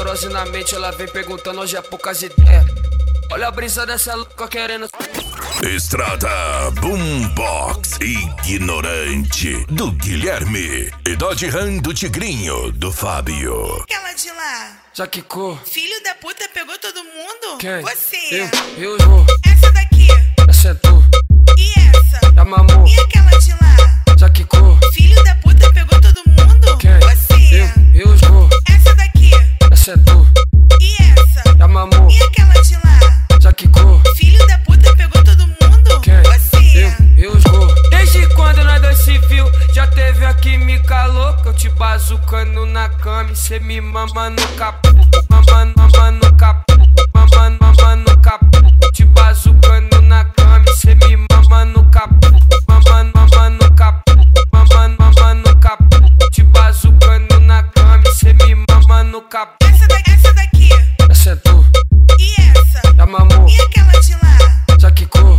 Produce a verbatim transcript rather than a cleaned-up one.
neurose na mente, ela vem perguntando, hoje é poucas ideias. Olha a brisa dessa louca querendo. Estrada Boombox Ignorante do Guilherme e Dodge Ram do Tigrinho do Fábio. Aquela de lá. Já quicou? Filho da puta pegou todo mundo? Quem? Você. Eu, eu vou. Essa daqui. Essa é tu. E essa? Já mamou? E aquela de lá? Já quicou? Filho da puta pegou todo mundo? Quem? Você. Eu, eu vou. Essa daqui. Essa é tu. E essa? Já mamou? E aquela de lá? Já quicou? Filho da puta pegou todo mundo? Quem? Você. Eu, eu vou. Desde quando nós dois se viu, já teve a química louca. Eu te bazucando na cama e cê me mama no capu. Mama, mama no capu. Mama, mama no capu. Te bazucando na cama e cê me mama no capu. Mama, mama no capu. Mama, mama no capu. Te bazucando na cama e cê me mama no capu. Essa daqui. Essa daqui. Essa é tu. E essa? Já mamou? E aquela de lá? Já quicou?